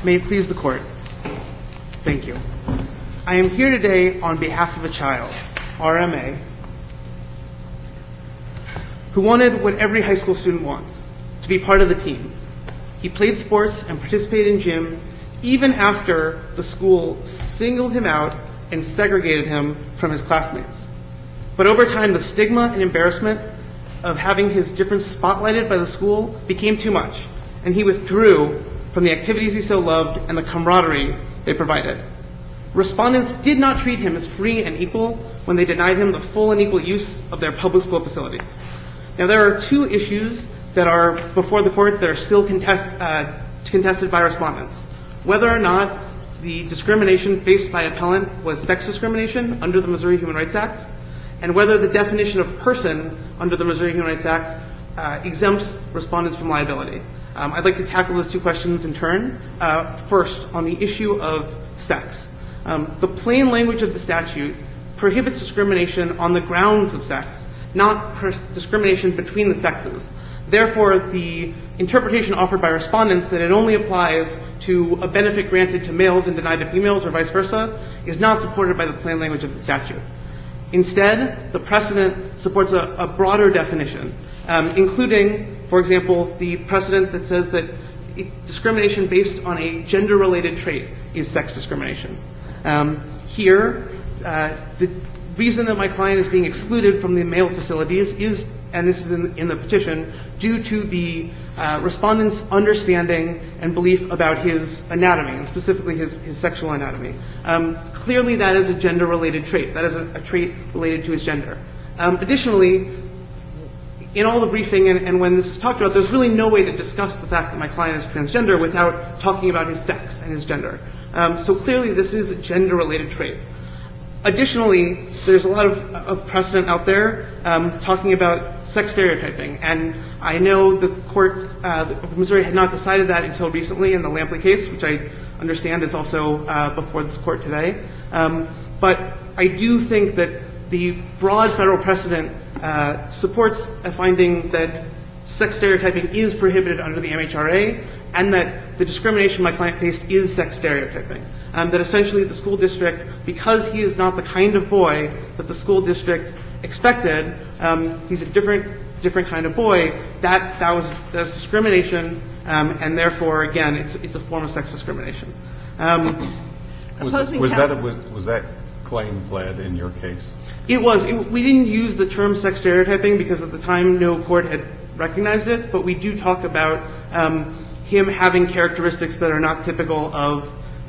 May it please the Court. Thank you. I am here today on behalf of a child, RMA, who wanted what every high school student wants, to be part of the team. He played sports and participated in gym even after the school singled him out and segregated him from his classmates. But over time, the stigma and embarrassment of having his difference spotlighted by the school became too much, and he withdrew from the activities he so loved and the camaraderie they provided. Respondents did not treat him as free and equal when they denied him the full and equal use of their public school facilities. Now, there are two issues that are before the Court that are still contested by respondents. Whether or not the discrimination faced by appellant was sex discrimination under the Missouri Human Rights Act, and whether the definition of person under the Missouri Human Rights Act exempts respondents from liability. I'd like to tackle those two questions in turn. First, on the issue of sex. The plain language of the statute prohibits discrimination on the grounds of sex, not discrimination between the sexes. Therefore, the interpretation offered by respondents that it only applies to a benefit granted to males and denied to females or vice versa is not supported by the plain language of the statute. Instead, the precedent supports a broader definition, including, for example, the precedent that says that discrimination based on a gender-related trait is sex discrimination. Here, the reason that my client is being excluded from the male facilities is, and this is in the petition, due to the respondent's understanding and belief about his anatomy, and specifically his sexual anatomy. Clearly, that is a gender-related trait. That is a trait related to his gender. Additionally, in all the briefing and when this is talked about, there's really no way to discuss the fact that my client is transgender without talking about his sex and his gender. So clearly, this is a gender-related trait. Additionally, there's a lot of precedent out there talking about sex stereotyping, and I know the court of Missouri had not decided that until recently in the Lampley case, which I understand is also before this court today. But I do think that the broad federal precedent supports a finding that sex stereotyping is prohibited under the MHRA, and that the discrimination my client faced is sex stereotyping. That essentially the school district, because he is not the kind of boy that the school district expected, he's a different kind of boy, that's discrimination, and therefore, again, it's a form of sex discrimination. Was that claim pled in your case? It was. We didn't use the term sex stereotyping because at the time no court had recognized it, but we do talk about him having characteristics that are not typical of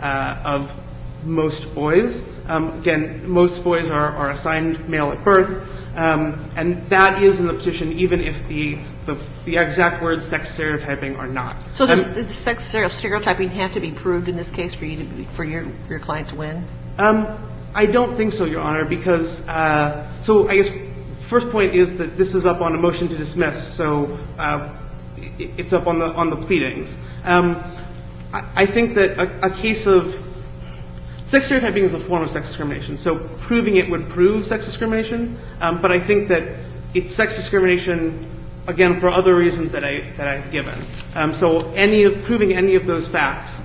most boys. Again, most boys are assigned male at birth, and that is in the petition even if the exact words sex stereotyping are not. So does sex stereotyping have to be proved in this case for your client to win? I don't think so, Your Honor, because so I guess first point is that this is up on a motion to dismiss, so it's up on the pleadings. I think that a case of sex stereotyping is a form of sex discrimination, so proving it would prove sex discrimination, but I think that it's sex discrimination, again, for other reasons that I've given. So proving any of those facts,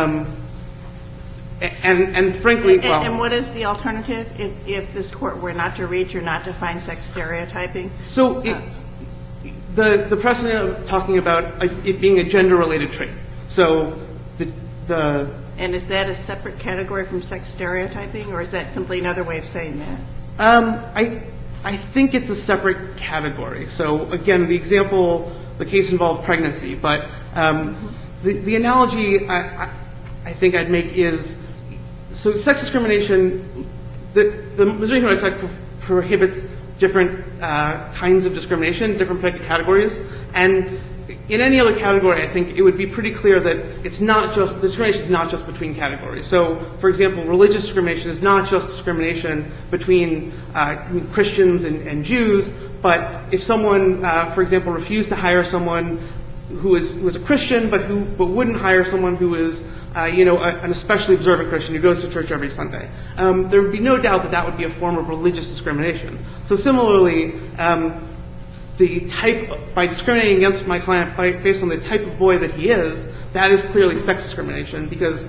and frankly, well. And what is the alternative if this court were not to reach or not to find sex stereotyping? So the precedent of talking about it being a gender-related trait. So And is that a separate category from sex stereotyping, or is that simply another way of saying that? I think it's a separate category. So again, the case involved pregnancy, but the analogy I think I'd make is, so sex discrimination, the Missouri Human Rights Act prohibits different kinds of discrimination, different categories, and in any other category, I think it would be pretty clear that it's not just, discrimination is not just between categories. So, for example, religious discrimination is not just discrimination between Christians and Jews, but if someone, for example, refused to hire someone who was a Christian but wouldn't hire someone who is an especially observant Christian who goes to church every Sunday, there would be no doubt that would be a form of religious discrimination. So similarly, by discriminating against my client based on the type of boy that he is, that is clearly sex discrimination because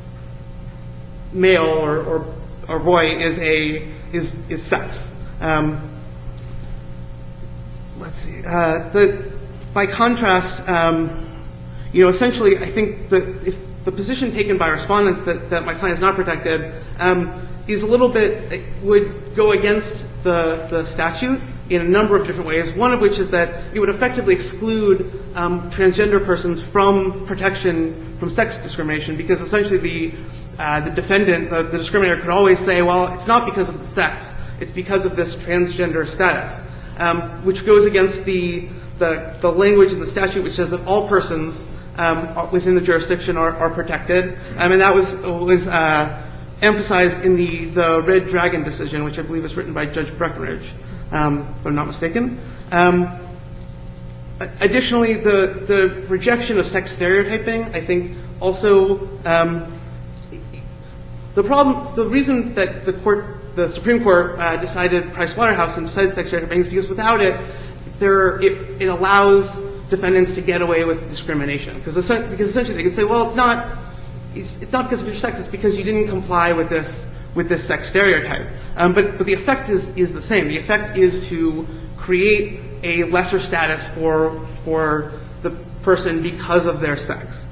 male or boy is sex. Let's see. By contrast, essentially, I think that if the position taken by respondents that my client is not protected is a little bit would go against the statute in a number of different ways. One of which is that it would effectively exclude transgender persons from protection from sex discrimination because essentially the defendant, the discriminator, could always say, well, it's not because of the sex, it's because of this transgender status, which goes against the language in the statute which says that all persons within the jurisdiction are protected. And that was emphasized in the Red Dragon decision, which I believe was written by Judge Breckenridge, if I'm not mistaken. Additionally, the rejection of sex stereotyping, I think, also the reason that the Supreme Court decided Price Waterhouse and decided sex stereotyping is because without it, it allows defendants to get away with discrimination because essentially they can say, well, it's not because of your sex, it's because you didn't comply with this sex stereotype. But the effect is the same. The effect is to create a lesser status for the person because of their sex.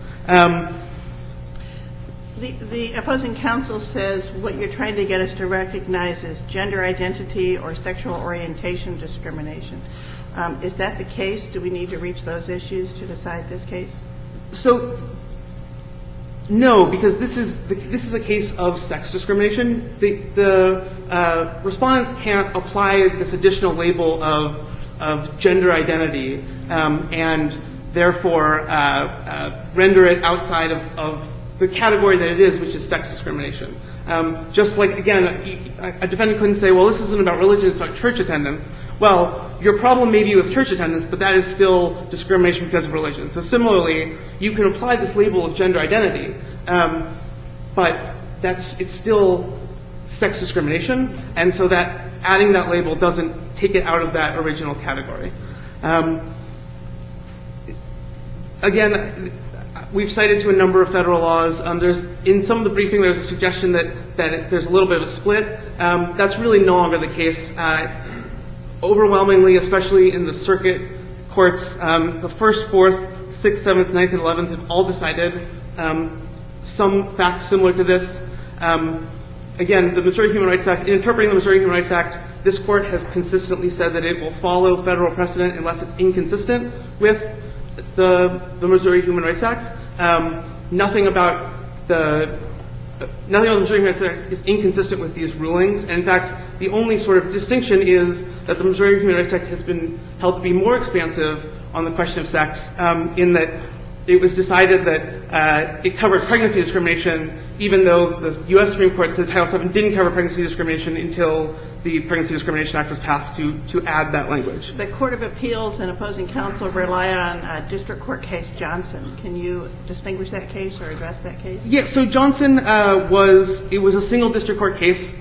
The opposing counsel says what you're trying to get us to recognize is gender identity or sexual orientation discrimination. Is that the case? Do we need to reach those issues to decide this case? So, no, because this is a case of sex discrimination. The respondents can't apply this additional label of gender identity and therefore render it outside of the category that it is, which is sex discrimination. Just like, again, a defendant couldn't say, well, this isn't about religion, it's about church attendance. Well, your problem may be with church attendance, but that is still discrimination because of religion. So similarly, you can apply this label of gender identity, but it's still sex discrimination, and so that adding that label doesn't take it out of that original category. Again, we've cited to a number of federal laws. In some of the briefing, there's a suggestion that there's a little bit of a split. That's really no longer the case. Overwhelmingly, especially in the circuit courts, the 1st, 4th, 6th, 7th, 9th, and 11th have all decided some facts similar to this. Again, the Missouri Human Rights Act, in interpreting the Missouri Human Rights Act, this court has consistently said that it will follow federal precedent unless it's inconsistent with the Missouri Human Rights Act. Nothing about the Missouri Human Rights Act is inconsistent with these rulings. And in fact, the only sort of distinction is that the Missouri Human Rights Act has been held to be more expansive on the question of sex, in that it was decided that it covered pregnancy discrimination, even though the U.S. Supreme Court said Title VII didn't cover pregnancy discrimination until the Pregnancy Discrimination Act was passed to add that language. The Court of Appeals and opposing counsel rely on District Court case Johnson. Can you distinguish that case or address that case? Yeah, so Johnson was a single district court case.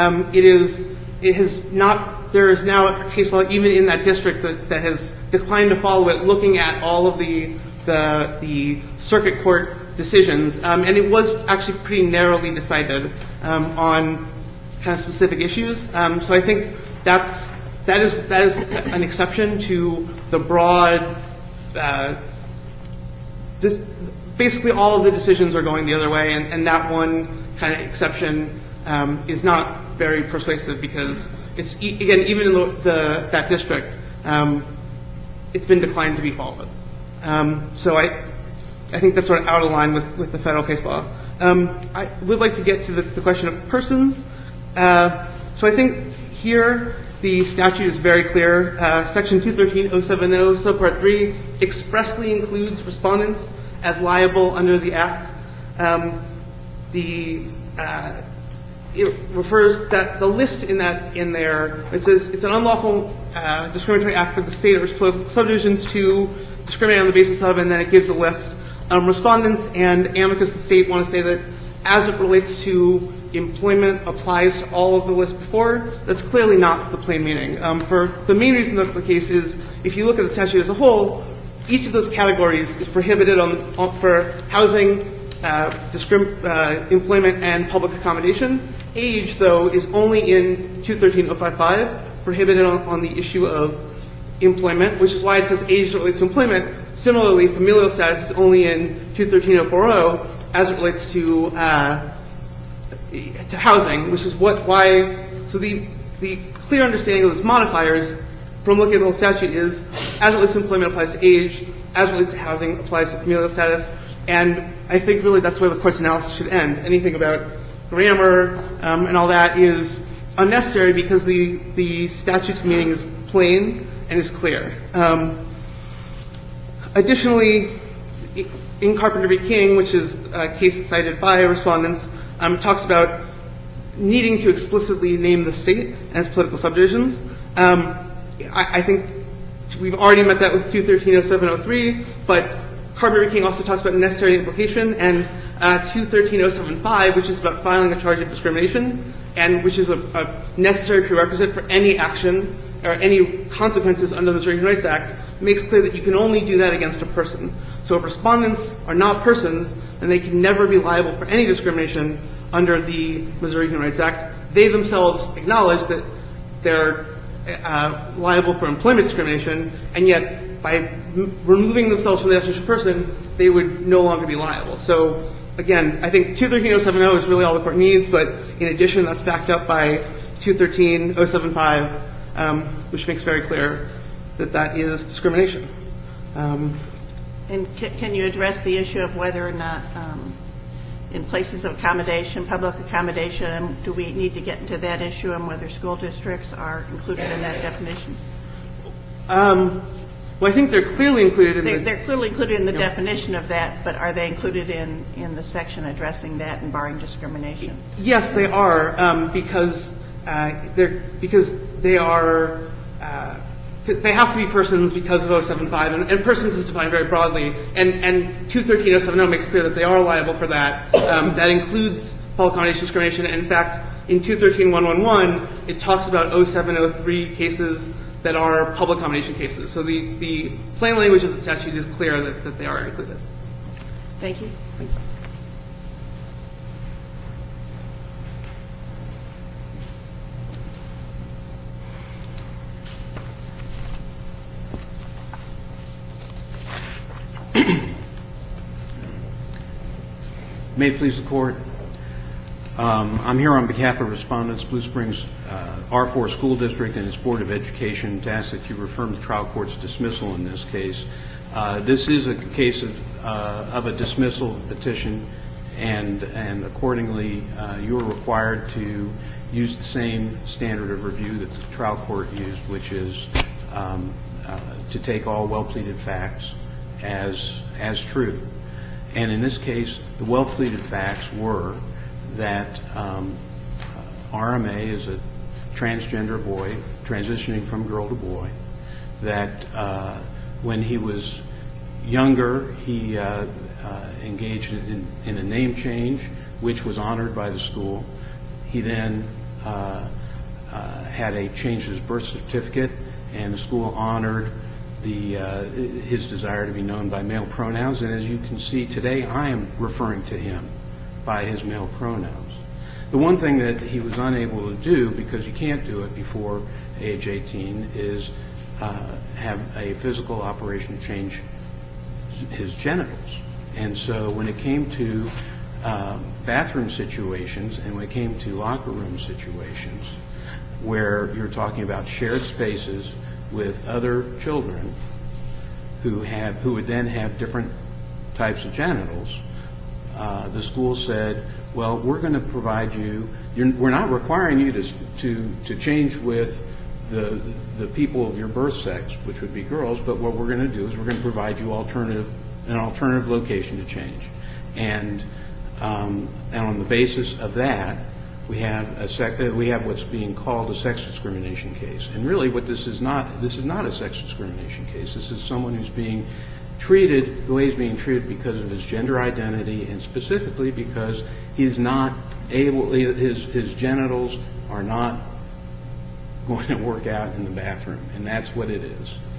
There is now a case law even in that district that has declined to follow it, looking at all of the circuit court decisions, and it was actually pretty narrowly decided on kind of specific issues. So I think that is an exception to the broad. Basically, all of the decisions are going the other way, and that one kind of exception is not very persuasive because it's even in that district, it's been declined to be followed. So I think that's sort of out of line with the federal case law. I would like to get to the question of persons. So I think here the statute is very clear. Section 213.070, subpart 3, expressly includes respondents as liable under the Act. It refers that the list in there, it says it's an unlawful discriminatory act for the state or subdivisions to discriminate on the basis of, and then it gives a list. Respondents and amicus of the state want to say that as it relates to employment applies to all of the list before. That's clearly not the plain meaning. For the main reason that's the case is if you look at the statute as a whole, each of those categories is prohibited for housing, employment, and public accommodation. Age, though, is only in 213.055, prohibited on the issue of employment, which is why it says age as it relates to employment. Similarly, familial status is only in 213.040 as it relates to housing, which is why. So the clear understanding of those modifiers from looking at the whole statute is as it relates to employment applies to age, as it relates to housing applies to familial status, and I think really that's where the court's analysis should end. Anything about grammar and all that is unnecessary because the statute's meaning is plain and is clear. Additionally, in Carpenter v. King, which is a case cited by respondents, it talks about needing to explicitly name the state as political subdivisions. I think we've already met that with 213.0703, but Carpenter v. King also talks about necessary implication, and 213.075, which is about filing a charge of discrimination, and which is a necessary prerequisite for any action or any consequences under the Missouri Human Rights Act, makes clear that you can only do that against a person. So if respondents are not persons, then they can never be liable for any discrimination under the Missouri Human Rights Act. They themselves acknowledge that they're liable for employment discrimination, and yet by removing themselves from the definition of person, they would no longer be liable. So again, I think 213.070 is really all the court needs, but in addition, that's backed up by 213.075, which makes very clear that that is discrimination. And can you address the issue of whether or not in places of accommodation, public accommodation, do we need to get into that issue and whether school districts are included in that definition? Well, I think they're clearly included in They're clearly included in the definition of that, but are they included in the section addressing that and barring discrimination? Yes, they are, because they are they have to be persons because of 075, and persons is defined very broadly, and 213.070 makes clear that they are liable for that. That includes public accommodation discrimination, and in fact, in 213.111, it talks about 0703 cases that are public accommodation cases. So the plain language of the statute is clear that they are included. Thank you. Thank you. May it please the Court. I'm here on behalf of Respondents, Blue Springs R4 School District and its Board of Education to ask that you affirm the trial court's dismissal in this case. This is a case of a dismissal petition, and accordingly, you are required to use the same standard of review that the trial court used, which is to take all well-pleaded facts as true. And in this case, the well-pleaded facts were that RMA is a transgender boy transitioning from girl to boy, that when he was younger, he engaged in a name change, which was honored by the school. He then had a change to his birth certificate, and the school honored his desire to be known by male pronouns. And as you can see today, I am referring to him by his male pronouns. The one thing that he was unable to do, because you can't do it before age 18, is have a physical operation change his genitals. And so when it came to bathroom situations and when it came to locker room situations where you're talking about shared spaces with other children who would then have different types of genitals, the school said, well, we're going to provide you, we're not requiring you to change with the people of your birth sex, which would be girls, but what we're going to do is we're going to provide you an alternative location to change. And on the basis of that, we have what's being called a sex discrimination case. And really what this is not a sex discrimination case. This is someone who's being treated the way he's being treated because of his gender identity, and specifically because he's not able, his genitals are not going to work out in the bathroom, and that's what it is.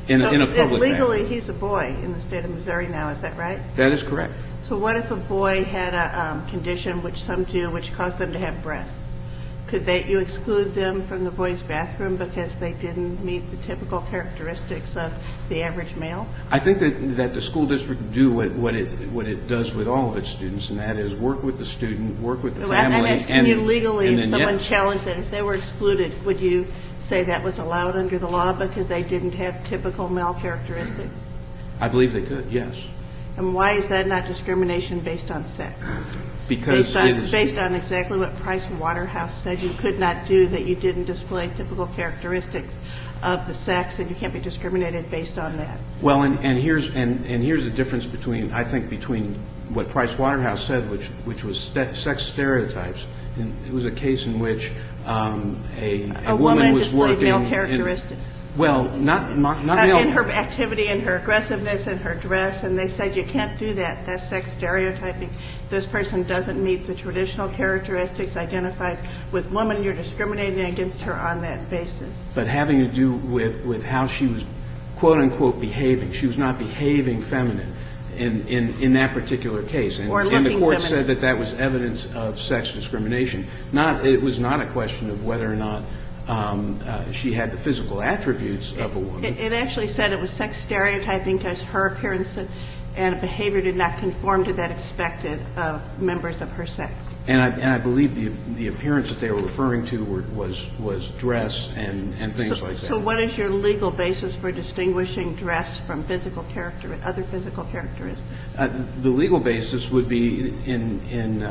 in a public legally, bathroom. he's a boy in the state of Missouri now. Is that right? That is correct. So what if a boy had a condition, which some do, which caused them to have breasts? Could you exclude them from the boys' bathroom because they didn't meet the typical characteristics of the average male? I think that the school district would do what it does with all of its students, and that is work with the student, work with the family. I'm asking you legally, if someone yes. challenged that, if they were excluded, would you say that was allowed under the law because they didn't have typical male characteristics? I believe they could, yes. And why is that not discrimination based on sex? Because based on exactly what Price Waterhouse said you could not do, that you didn't display typical characteristics of the sex, and you can't be discriminated based on that. Well, and here's the difference between what Price Waterhouse said, which was sex stereotypes. And it was a case in which a woman was displayed working male characteristics. Not male. In her activity, in her aggressiveness, in her dress, and they said you can't do that. That's sex stereotyping. This person doesn't meet the traditional characteristics identified with women. You're discriminating against her on that basis. But having to do with how she was, quote unquote, behaving. She was not behaving feminine in that particular case. And the court said that was evidence of sex discrimination. It was not a question of whether or not she had the physical attributes of a woman. It actually said it was sex stereotyping because her appearance and behavior did not conform to that expected of members of her sex. And I believe the appearance that they were referring to was dress and things like that. So what is your legal basis for distinguishing dress from other physical characteristics? The legal basis would be in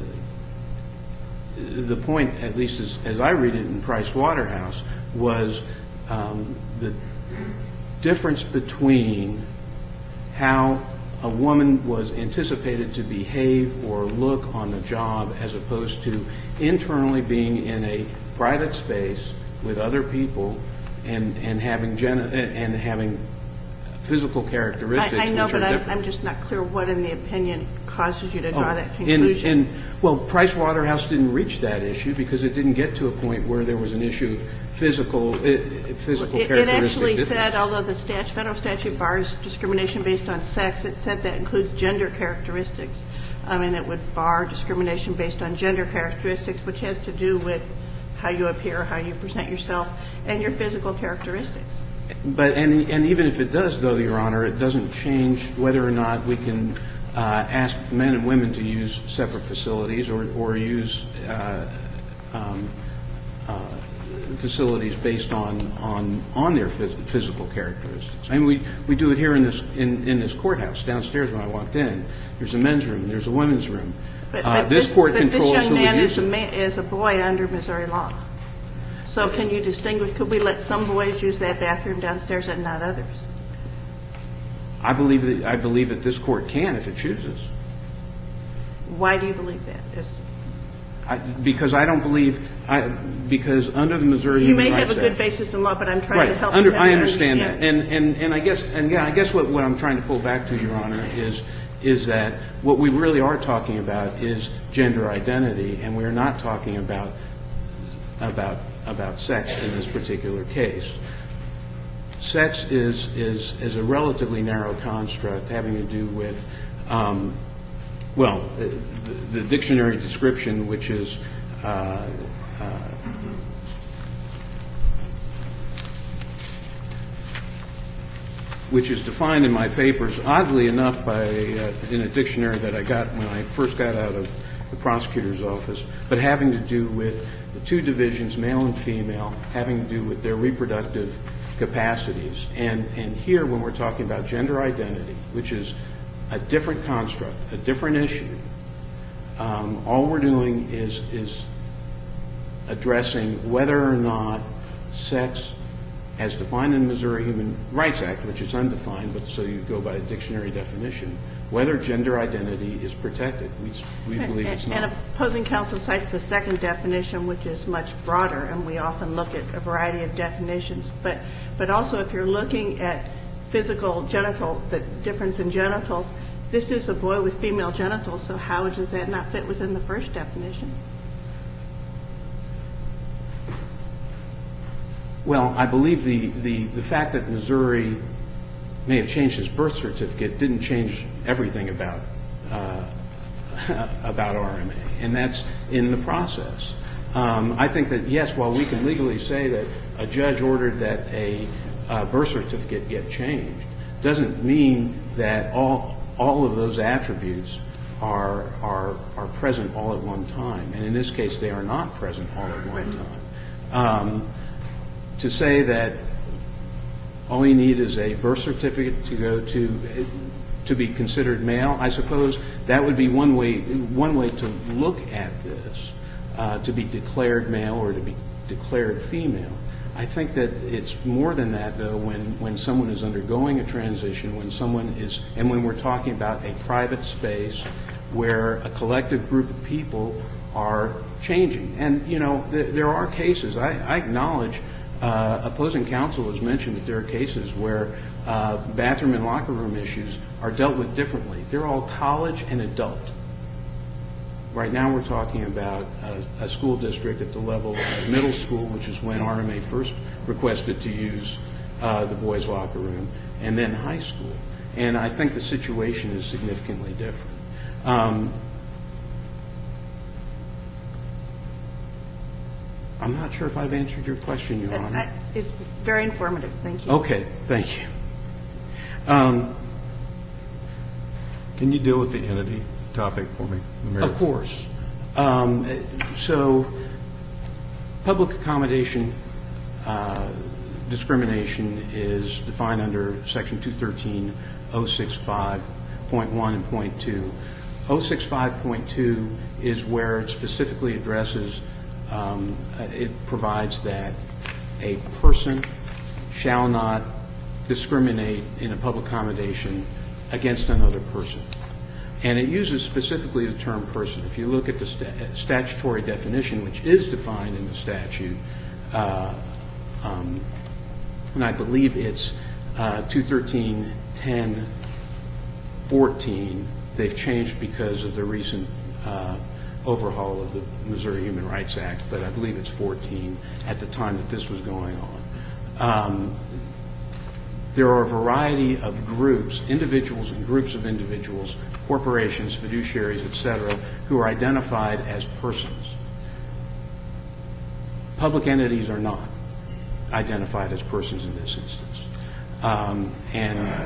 the point, at least as I read it in Price Waterhouse, was the difference between how a woman was anticipated to behave or look on the job as opposed to internally being in a private space with other people and having physical characteristics. I know, which are but different. I'm just not clear what in the opinion causes you to draw that conclusion. Well, Price Waterhouse didn't reach that issue because it didn't get to a point where there was an issue of physical characteristics. It actually said, although the federal statute bars discrimination based on sex, it said that includes gender characteristics. And it would bar discrimination based on gender characteristics, which has to do with how you appear, how you present yourself, and your physical characteristics. But even if it does, though, Your Honor, it doesn't change whether or not we can ask men and women to use separate facilities or use facilities based on their physical characteristics. I mean, we do it here in this courthouse downstairs. When I walked in, there's a men's room, there's a women's room. But this young man is a boy under Missouri law. So can you distinguish? Could we let some boys use that bathroom downstairs and not others? I believe that this court can if it chooses. Why do you believe that? Because I don't believe because under the Missouri you Human may Rights have a Act, good basis in law, but I'm trying to help. I understand that, and I guess what I'm trying to pull back to, Your Honor, is that what we really are talking about is gender identity, and we are not talking about sex in this particular case. Sex is a relatively narrow construct having to do with, the dictionary description, which is defined in my papers, oddly enough, in a dictionary that I got when I first got out of the prosecutor's office, but having to do with the two divisions, male and female, having to do with their reproductive capacities. And here, when we're talking about gender identity, which is a different construct, a different issue, all we're doing is addressing whether or not sex, as defined in the Missouri Human Rights Act, which is undefined, but so you go by a dictionary definition, whether gender identity is protected. We believe it's not. And opposing counsel cites the second definition, which is much broader, and we often look at a variety of definitions. But also, if you're looking at physical genital, the difference in genitals, this is a boy with female genitals, so how does that not fit within the first definition? Well, I believe the fact that Missouri may have changed his birth certificate didn't change everything about RMA, and that's in the process. I think that, yes, while we can legally say that a judge ordered that a birth certificate get changed, doesn't mean that all of those attributes are present all at one time. And in this case, they are not present all at one time. To say that all you need is a birth certificate to go to be considered male, I suppose that would be one way to look at this, to be declared male or to be declared female. I think that it's more than that, though, when someone is undergoing a transition, and when we're talking about a private space where a collective group of people are changing. And, there are cases, I acknowledge, opposing counsel has mentioned that there are cases where bathroom and locker room issues are dealt with differently. They're all college and adult. Right now we're talking about a school district at the level of middle school, which is when RMA first requested to use the boys' locker room, and then high school. And I think the situation is significantly different. I'm not sure if I've answered your question, Your Honor. It's very informative. Thank you. Okay. Thank you. Can you deal with the entity topic for me? Of course. So public accommodation discrimination is defined under Section 213, 065.1 and .2. 065.2 is where it specifically addresses, it provides that a person shall not discriminate in a public accommodation against another person. And it uses specifically the term person. If you look at the statutory definition, which is defined in the statute, and I believe it's 213.10.14, they've changed because of the recent overhaul of the Missouri Human Rights Act, but I believe it's 14 at the time that this was going on. There are a variety of groups, individuals and groups of individuals, corporations, fiduciaries, etc., who are identified as persons. Public entities are not identified as persons in this instance. And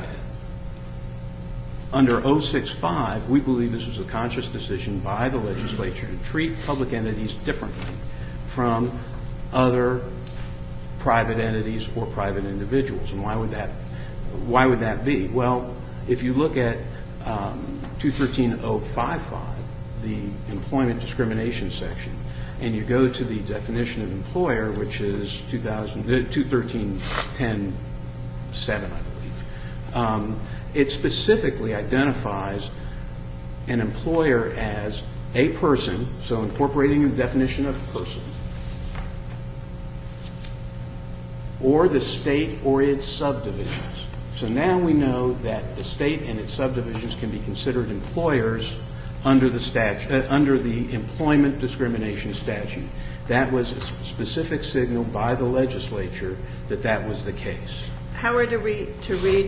under 065, we believe this was a conscious decision by the legislature to treat public entities differently from other private entities or private individuals. And why would that be? Well, if you look at 213.055, the employment discrimination section, and you go to the definition of employer, which is 213.10.7, I believe, it specifically identifies an employer as a person, so incorporating the definition of person, or the state or its subdivisions. So now we know that the state and its subdivisions can be considered employers under the employment discrimination statute. That was a specific signal by the legislature that was the case. How are to read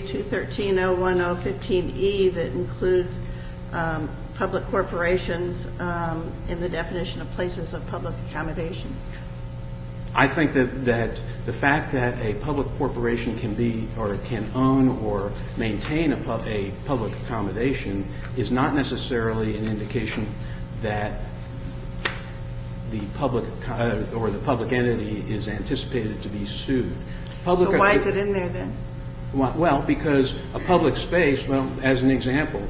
213.010.15e that includes public corporations in the definition of places of public accommodation? I think that the fact that a public corporation can be or can own or maintain a public accommodation is not necessarily an indication that the public or the public entity is anticipated to be sued. So why is it in there then? Well, because a public space, as an example,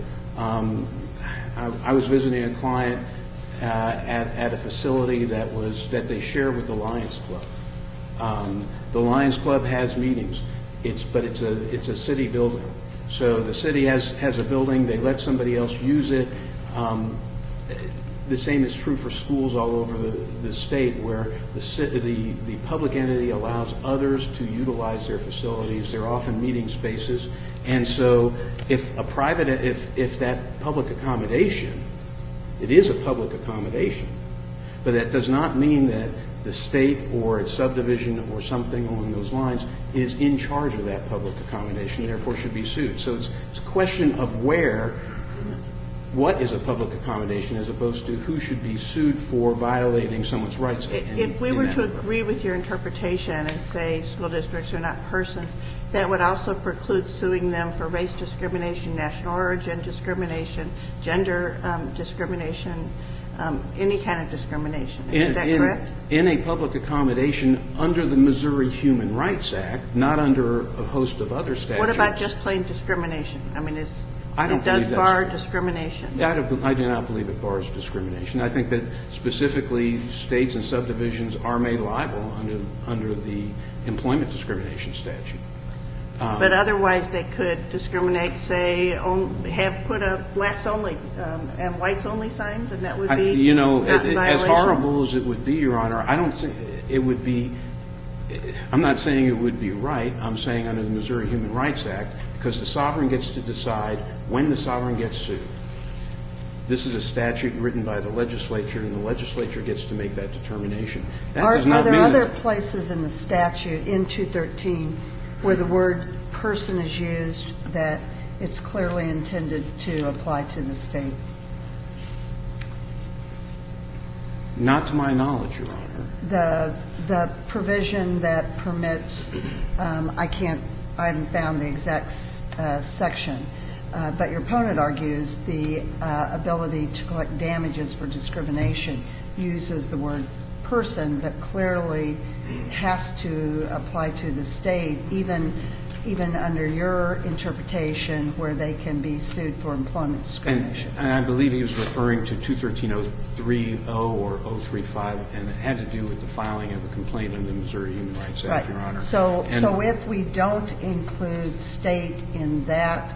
I was visiting a client at a facility that they share with the Lions Club. The Lions Club has meetings, but it's a city building. So the city has a building, they let somebody else use it. The same is true for schools all over the state, where the public entity allows others to utilize their facilities. They're often meeting spaces, and so if that public accommodation, it is a public accommodation, but that does not mean that the state or its subdivision or something along those lines is in charge of that public accommodation, therefore should be sued. So it's a question of what is a public accommodation as opposed to who should be sued for violating someone's rights. If we were to agree with your interpretation and say school districts are not persons, that would also preclude suing them for race discrimination, national origin discrimination, gender discrimination, any kind of discrimination. Is that correct? In a public accommodation under the Missouri Human Rights Act, not under a host of other statutes. What about just plain discrimination? I mean, it does bar discrimination. I do not believe it bars discrimination. I think that specifically states and subdivisions are made liable under the employment discrimination statute. But otherwise they could discriminate, say, have put a blacks only and whites only signs, and that would be not in violation. As horrible as it would be, Your Honor, I don't think it would be. I'm not saying it would be right. I'm saying under the Missouri Human Rights Act, because the sovereign gets to decide when the sovereign gets sued. This is a statute written by the legislature, and the legislature gets to make that determination. Are there other places in the statute, in 213, where the word person is used that it's clearly intended to apply to the state? Not to my knowledge, Your Honor. The provision that permits, I haven't found the exact section, but your opponent argues the ability to collect damages for discrimination uses the word person that clearly has to apply to the state, even under your interpretation where they can be sued for employment discrimination. And I believe he was referring to 213.030 or 035, and it had to do with the filing of a complaint under the Missouri Human Rights Act, Your Honor. So if we don't include state in that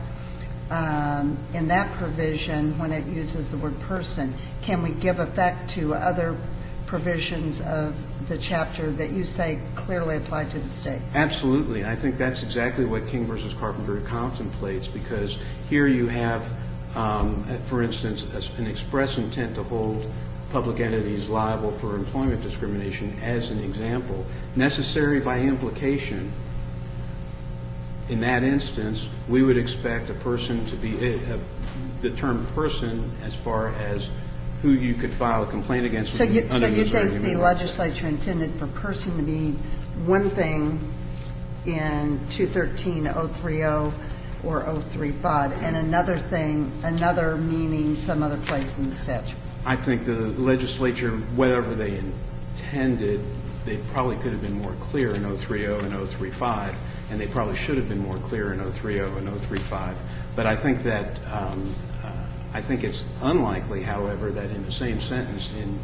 provision when it uses the word person, can we give effect to other provisions of the chapter that you say clearly apply to the state? Absolutely. I think that's exactly what King v. Carpenter contemplates, because here you have, for instance, an express intent to hold public entities liable for employment discrimination as an example, necessary by implication. In that instance, we would expect a person to be the term person as far as who you could file a complaint against. So you think the legislature intended for person to be one thing in 213.030 or 035 and another thing, another meaning some other place in the statute? I think the legislature, whatever they intended, they probably could have been more clear in 030 and 035, and they probably should have been more clear in 030 and 035. But I think that I think it's unlikely, however, that in the same sentence in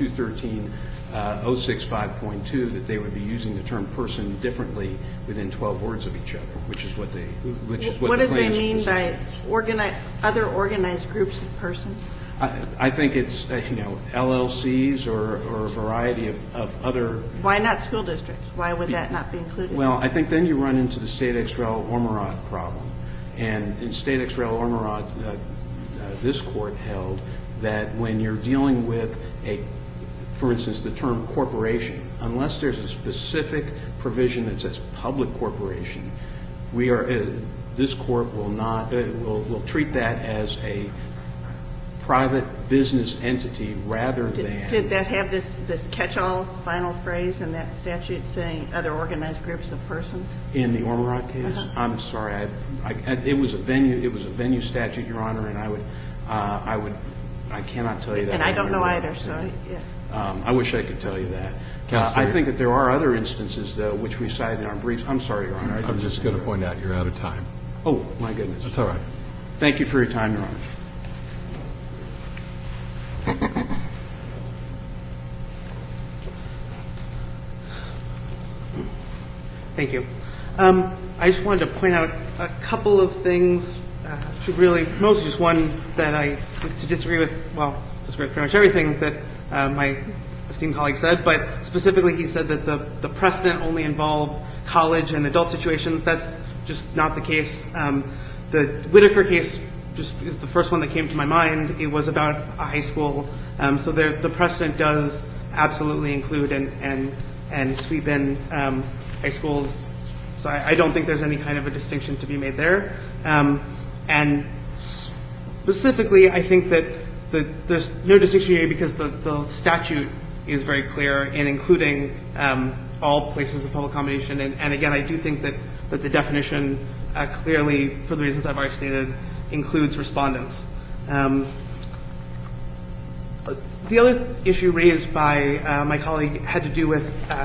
213.065.2 that they would be using the term person differently within 12 words of each other, which is what the What did they mean by other organized groups of persons? I think it's LLCs or a variety of other. Why not school districts? Why would that not be included? Well, I think then you run into the State ex rel. Ormerod problem. And in State ex rel. Ormerod, this court held that when you're dealing with for instance, the term corporation, unless there's a specific provision that says public corporation, this court will treat that as a private business entity rather than. Did that have this catch-all final phrase in that statute saying other organized groups of persons? In the Ormerod case? I'm sorry. It was a venue statute, Your Honor, and I cannot tell you that. And I don't know either, so yeah. I wish I could tell you that. Counselor, I think that there are other instances, though, which we cited in our briefs. I'm sorry, Your Honor. I'm just going to point out you're out of time. Oh, my goodness. That's all right. Thank you for your time, Your Honor. Thank you. I just wanted to point out a couple of things, mostly just one that to disagree with pretty much everything that my esteemed colleague said, but specifically he said that the precedent only involved college and adult situations. That's just not the case. The Whitaker case just is the first one that came to my mind. It was about a high school. So the precedent does absolutely include and sweep in high schools. So I don't think there's any kind of a distinction to be made there. And specifically, I think that there's no distinction here because the statute is very clear in including all places of public accommodation. And again, I do think that the definition clearly, for the reasons I've already stated, includes respondents. The other issue raised by my colleague had to do with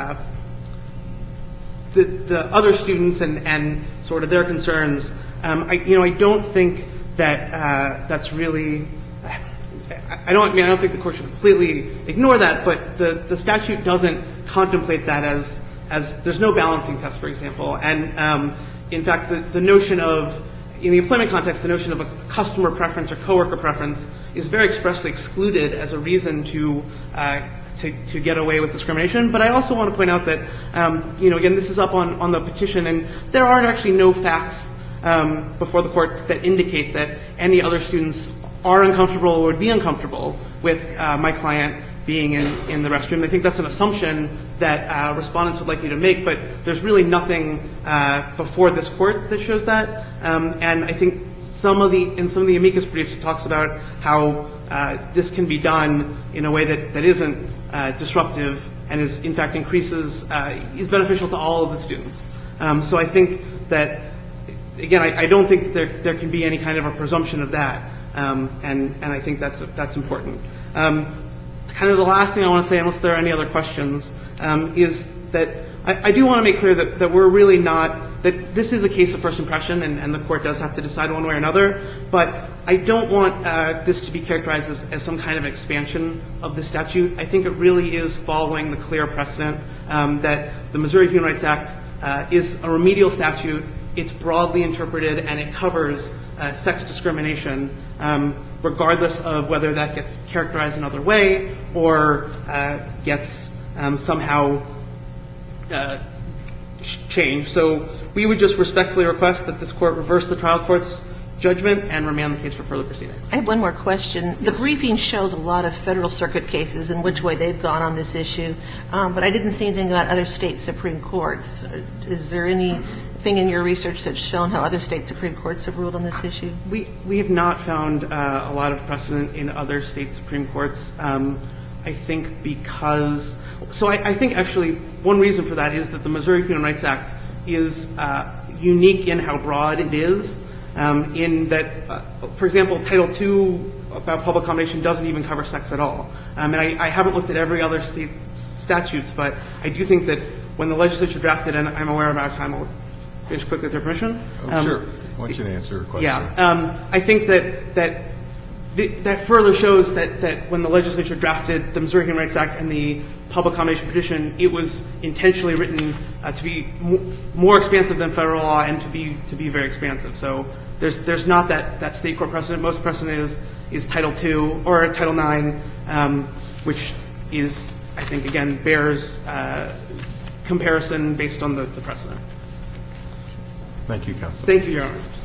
the other students and sort of their concerns. I don't think that that's really. I don't think the court should completely ignore that, but the statute doesn't contemplate that as there's no balancing test, for example. And in fact, the notion of, in the employment context, the notion of a customer preference or coworker preference is very expressly excluded as a reason to get away with discrimination. But I also want to point out that, again, this is up on the petition, and there are actually no facts before the court that indicate that any other students are uncomfortable or would be uncomfortable with my client being in the restroom. I think that's an assumption that respondents would like you to make, but there's really nothing before this court that shows that. And I think in some of the amicus briefs it talks about how this can be done in a way that isn't disruptive and is in fact is beneficial to all of the students. So I think that, again, I don't think there can be any kind of a presumption of that. And I think that's important. Kind of the last thing I want to say, unless there are any other questions, is that I do want to make clear that we're really not, that this is a case of first impression and the court does have to decide one way or another, but I don't want this to be characterized as some kind of expansion of the statute. I think it really is following the clear precedent that the Missouri Human Rights Act is a remedial statute. It's broadly interpreted and it covers sex discrimination, regardless of whether that gets characterized another way or gets somehow changed. So we would just respectfully request that this court reverse the trial court's judgment and remand the case for further proceedings. I have one more question. Yes. The briefing shows a lot of federal circuit cases and which way they've gone on this issue, but I didn't see anything about other state Supreme Courts. Is there anything in your research that's shown how other state Supreme Courts have ruled on this issue? We have not found a lot of precedent in other state Supreme Courts. I think because – so I think actually one reason for that is that the Missouri Human Rights Act is unique in how broad it is. In that, for example, Title II about public accommodation doesn't even cover sex at all. And I haven't looked at every other state statutes, but I do think that when the legislature drafted, and I'm aware I'm out of time, I'll finish quickly with your permission. Sure. I want you to answer a question. Yeah. I think that further shows that when the legislature drafted the Missouri Human Rights Act and the public accommodation petition, it was intentionally written to be more expansive than federal law and to be very expansive. So there's not that state court precedent. Most precedent is Title II or Title IX, which is, I think, again, bears comparison based on the precedent. Thank you, Counsel. Thank you, Your Honor.